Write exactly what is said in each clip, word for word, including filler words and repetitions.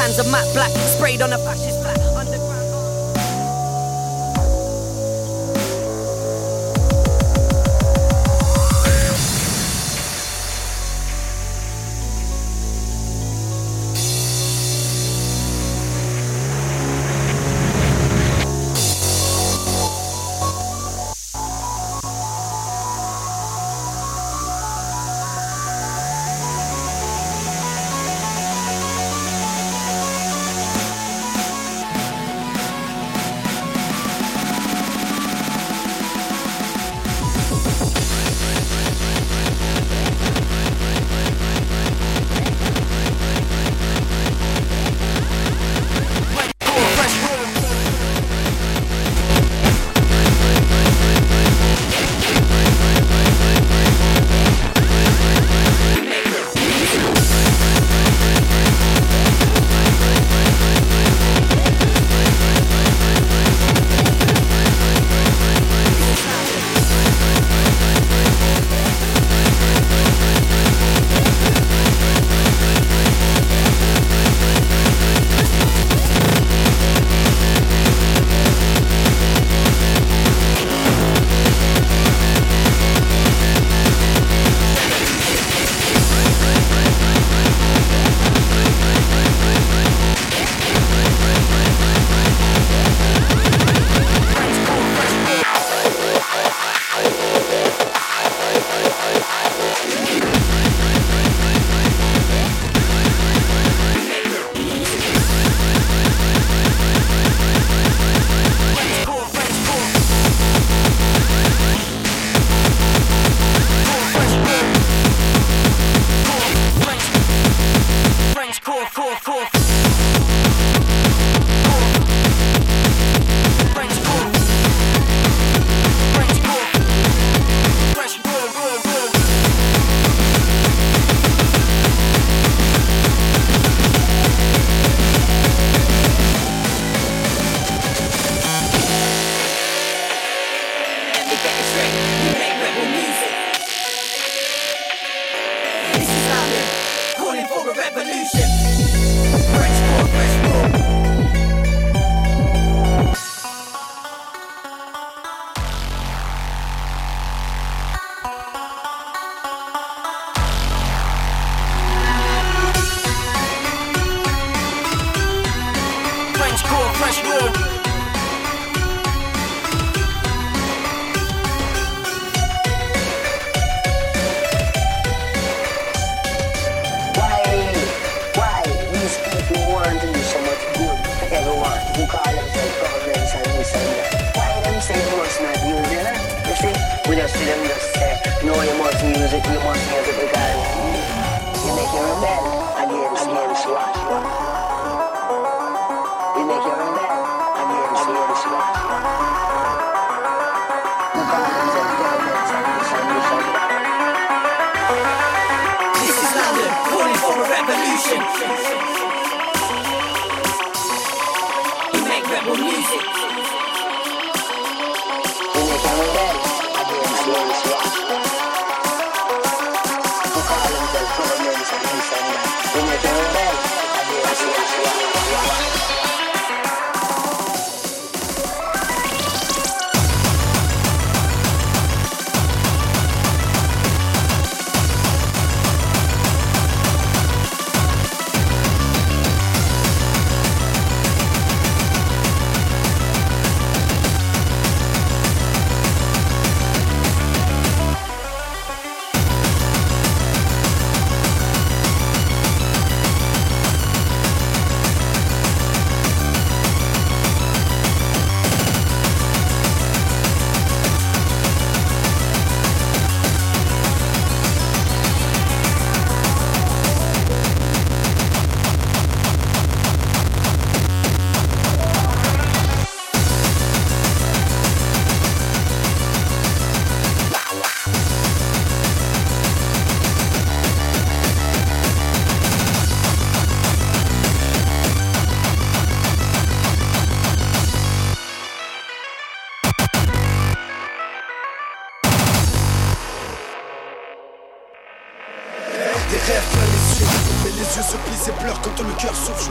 cans of matte black sprayed on a fascist flag. Underground.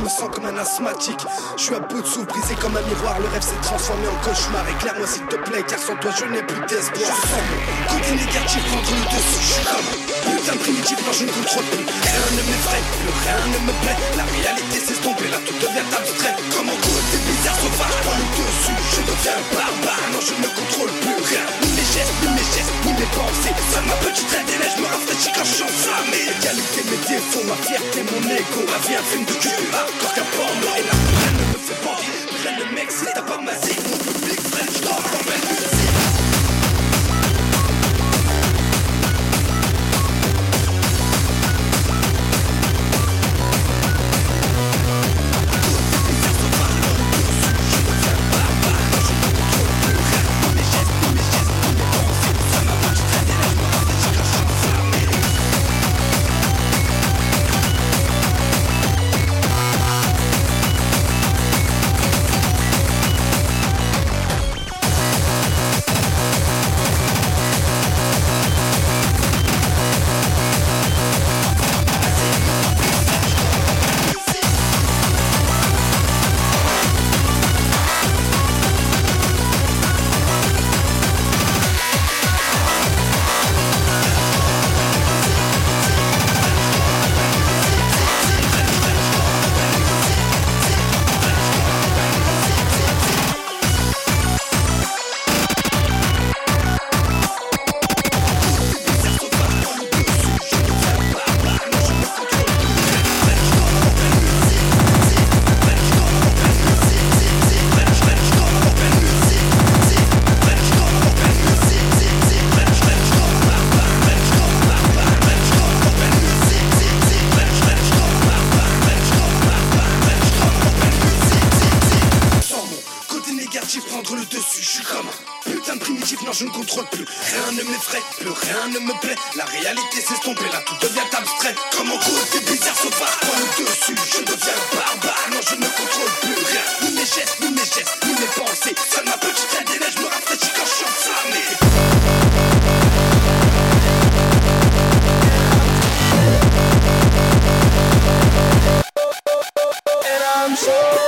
me sens comme un asthmatique. Je suis à bout de souffle, brisé comme un miroir. Le rêve s'est transformé en cauchemar. Éclaire-moi s'il te plaît, car sans toi je n'ai plus d'espoir. Je sens mon côté négatif prendre le dessus. Je suis comme putain primitif, moi je ne contrôle plus. Rien ne m'effraie, plus rien ne me plaît. La réalité s'estompe et là tout devient abstrait. Comme en côté bizarre sauvage, prends le dessus. Je deviens barbare, non je ne contrôle plus rien. Ni mes gestes, ni mes gestes, ni mes pensées. Seule ma petite reine des neiges me rafraîchit quand je suis enflammé. Égalité, mes défauts, ma fierté, mon égo. Ma vie un film de cul, hardcore qu'un porno. Et là plus rien ne me fait bander, plus rien ne m'excite à part ma zik. Mon public French drop en belle musique. Prendre le dessus, je suis comme un putain de primitif, non je ne contrôle plus. Rien ne m'effraie, plus rien ne me plaît. La réalité s'estompe et là tout devient abstrait. Comme en côté bizarre sauvage, prends le dessus, je deviens barbare. Non je ne contrôle plus rien, ni mes gestes, ni mes gestes, ni mes pensées. Seule ma petite reine des neiges me rafraîchit quand je suis enflammé. And I'm so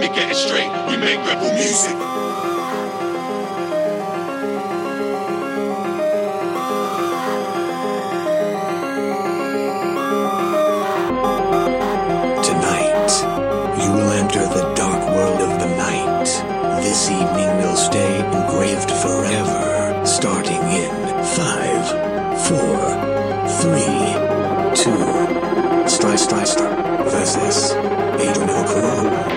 get it straight, we make rebel music. Tonight, you will enter the dark world of the night. This evening will stay engraved forever, starting in five, four, three, two, strike, strike, strike, versus Adrian Crew.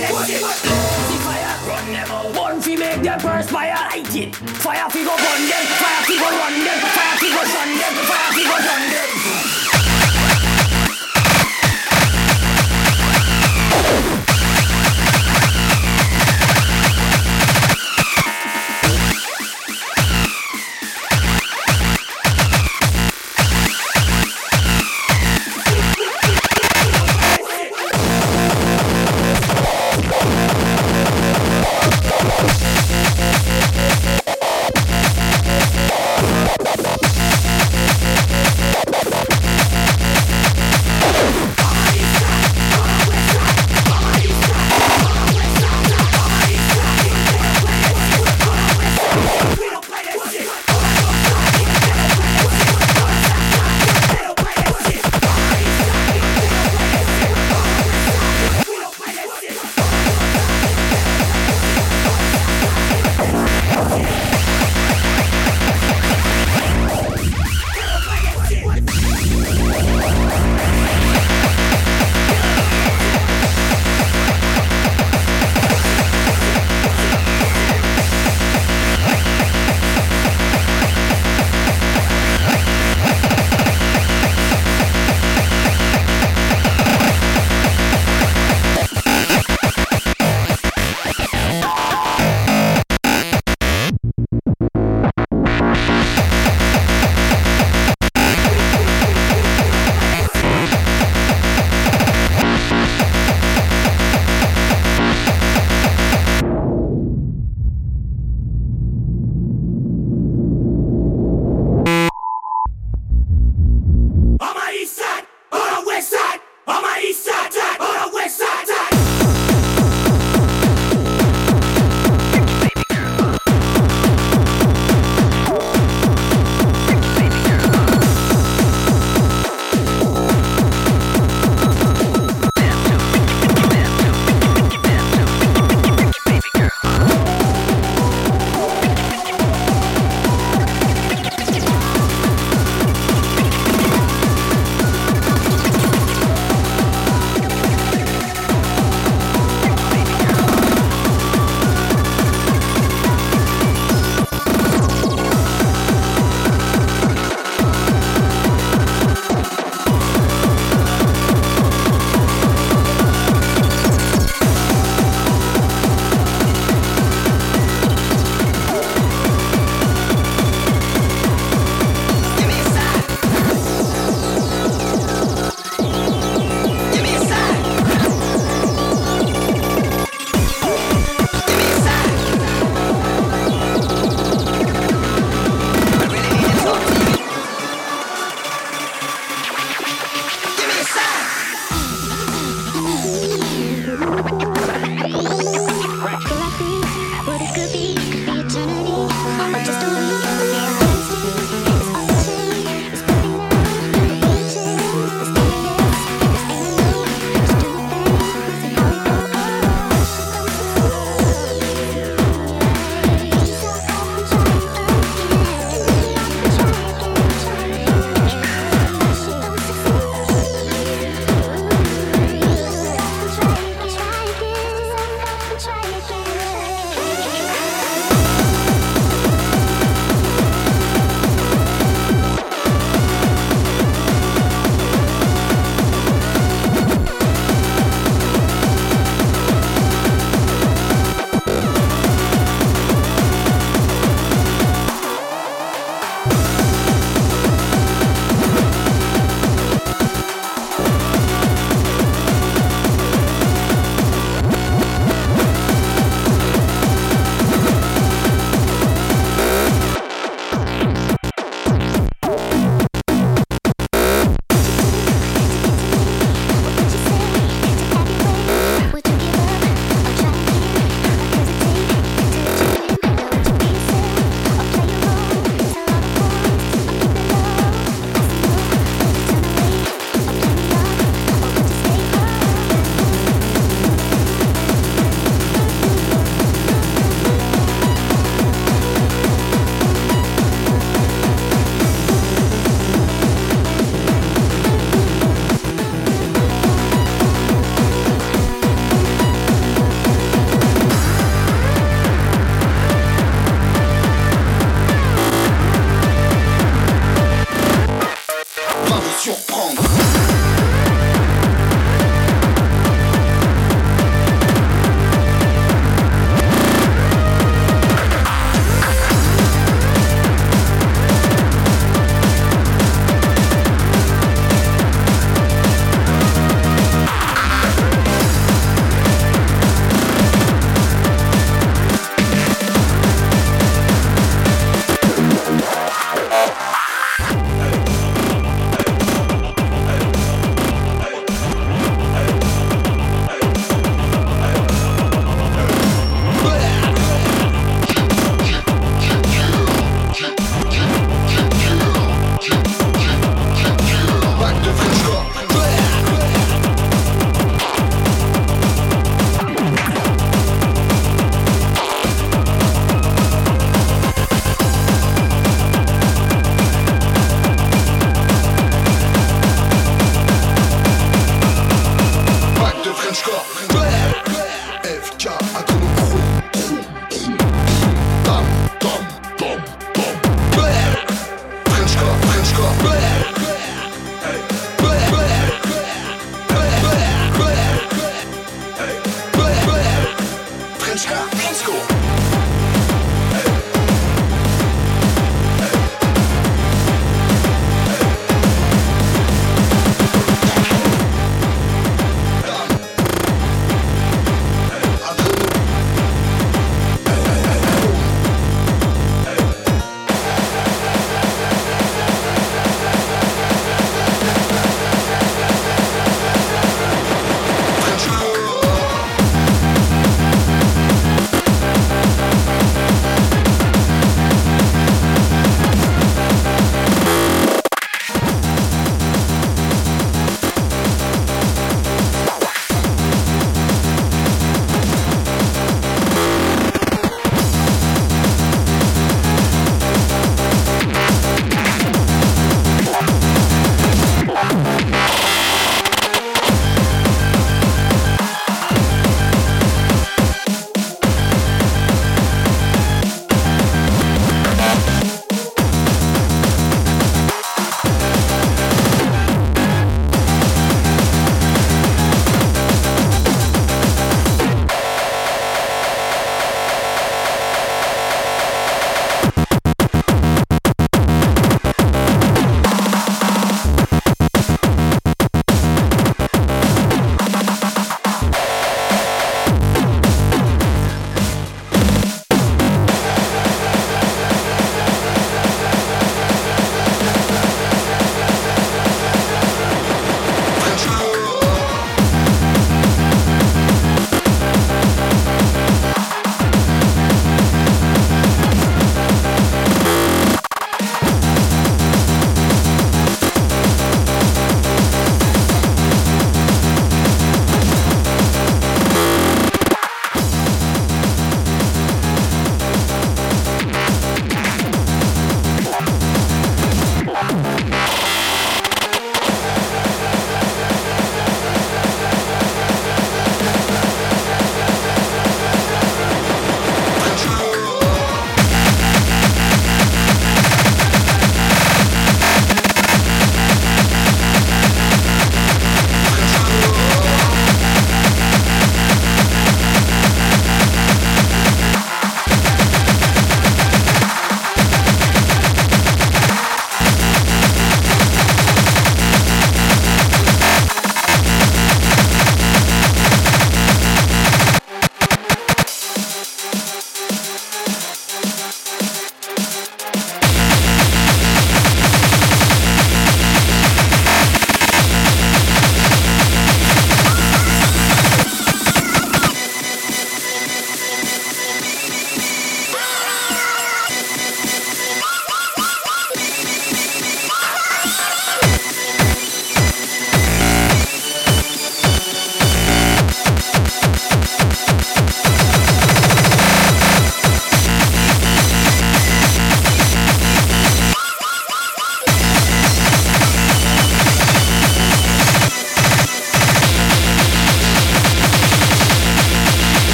See fire, run them out. Burn fi make them perspire. Light it. Fire fi go burn them. Fire fi go run them. Fire fi go shun them. Fire fi go done them.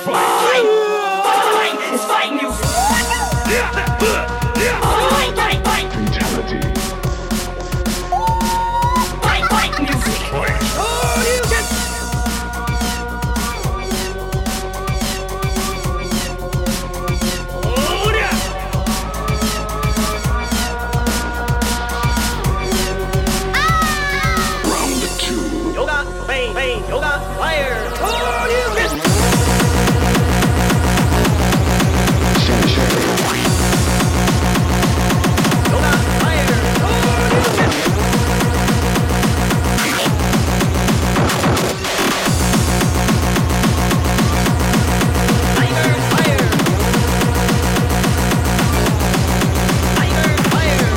Fight! Fight! It's fight music! Fight, fight, fight! Fatality. Fight, fight music! Fight. Oh, you can. Oh, yeah! Round two. Yoga, bang, bang, yoga, fire. Oh, you can. Sunshine. Yoga, fire. Oh, you can. Tiger, fire. Tiger, fire.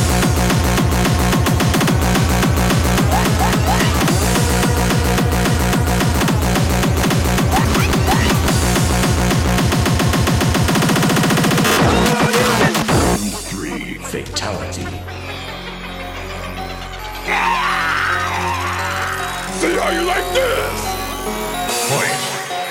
Round three. Fatality. See how you like this? Fight.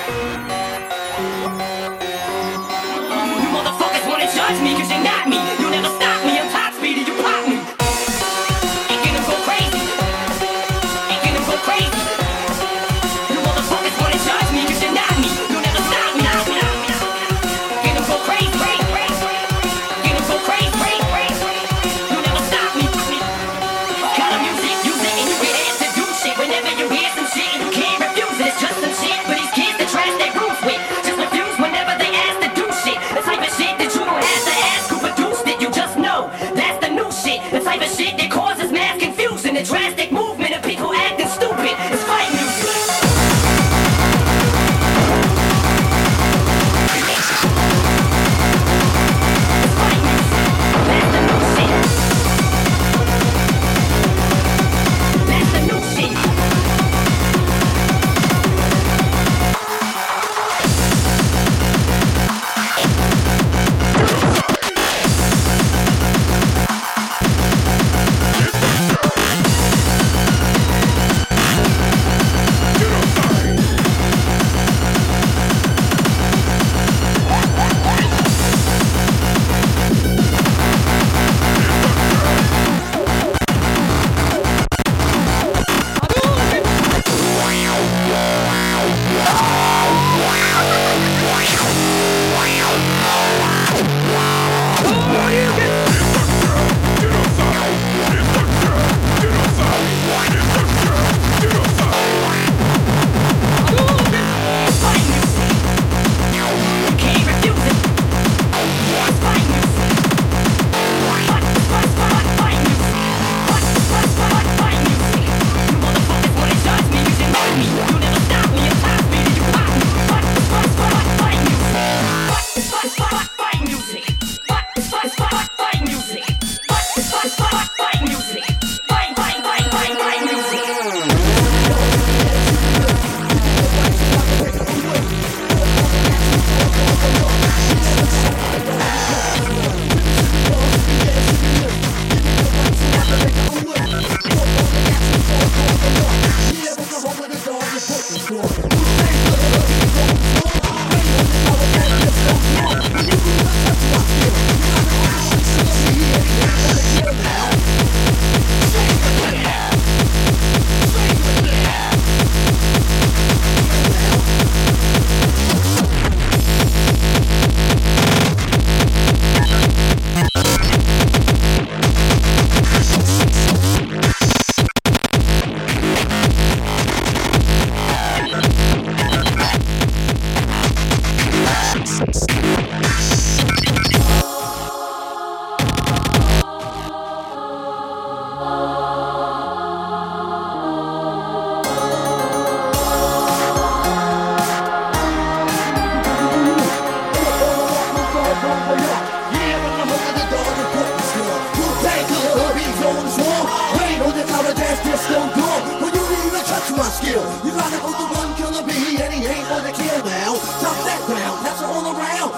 You motherfuckers wanna judge me cause you're not me. You'll never stop me. I'm top speed and you pop me. Making them go crazy. Making them go crazy. You motherfuckers wanna judge me cause you're not me. You'll never stop me. Making them go crazy. Making them go crazy. You'll never stop me. Kind of music, use it and you get asked to do shit. Whenever you hear some shit and you can't refuse it, it's just some shit. But these kids that trash their roots with just refuse whenever they ask to do shit. The type of shit that you don't have to ask who produced it. You just know that's the new shit. The type of shit that causes mass confusion. The drastic movement of people acting stupid. It's fight music. It's fight music. That's the new shit. That's the new shit. It's fight music. You can't refuse it. It's fight music. Fight, fight, fight, fight music. Fight, fight, fight, fight music. You motherfuckers wanna judge me, you should know me. You'll never stop me. I'm top speed and you pop me. Fight, fight, fight, fight music. Fight, fight, fight, fight music. Fight, fight, fight, fight music. Fight, fight, fight, fight music. Fight, fight, fight, fight, fight music. skill. You gotta go the one killer bee, and he ain't gonna kill now. Drop that down, pass it all around.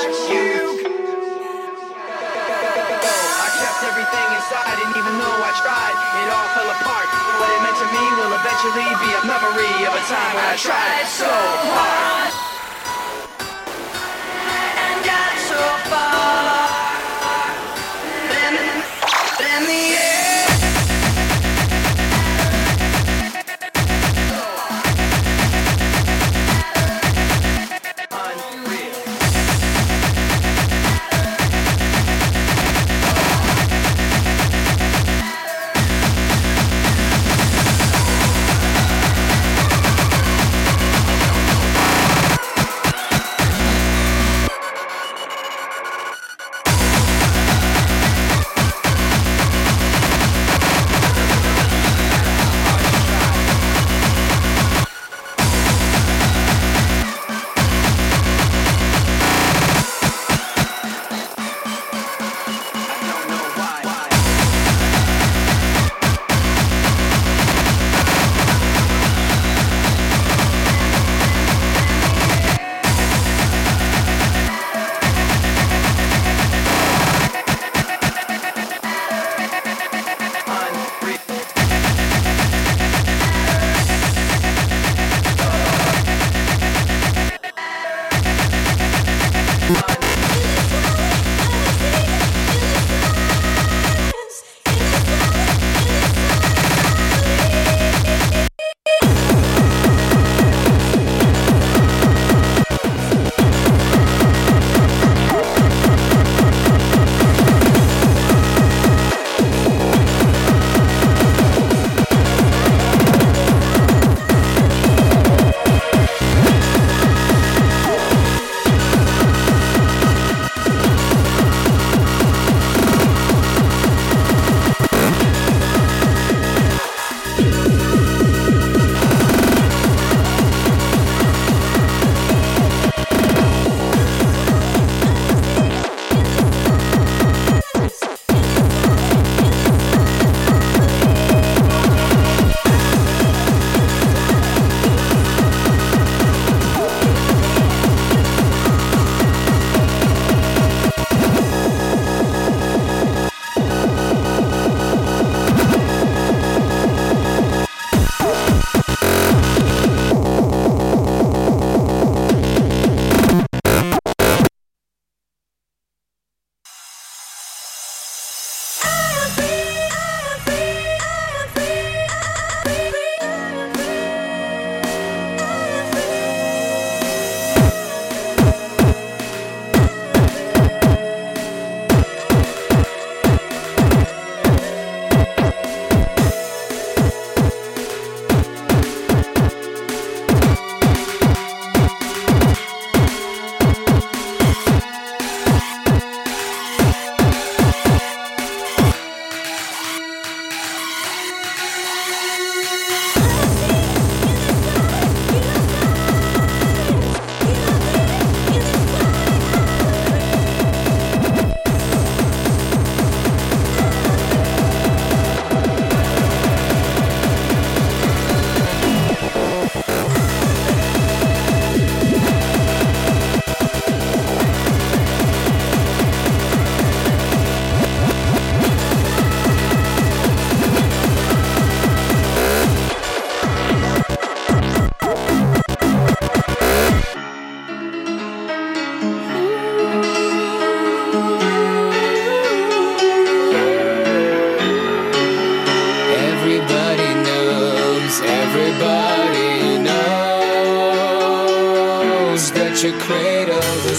such a cradle the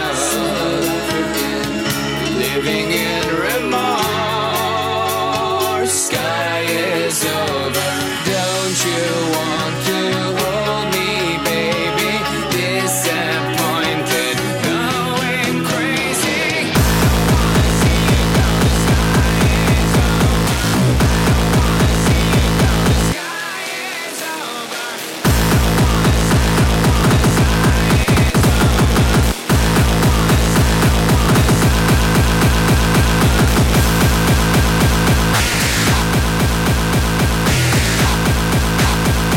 sun, living in remorse. Sky is over. Don't you want to hold me, baby? Disappointed, going crazy. I wanna see you go. The sky is over. I wanna see you go. The sky is over. I wanna see you go. The sky is over. I wanna see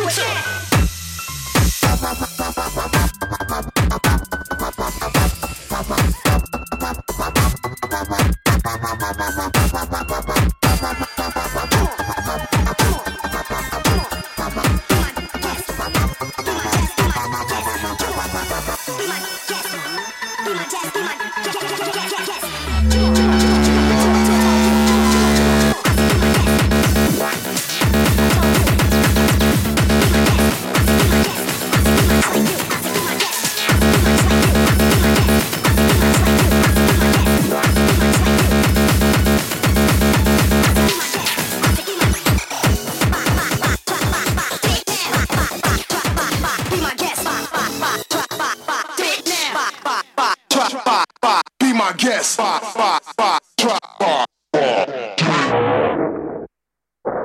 Yes.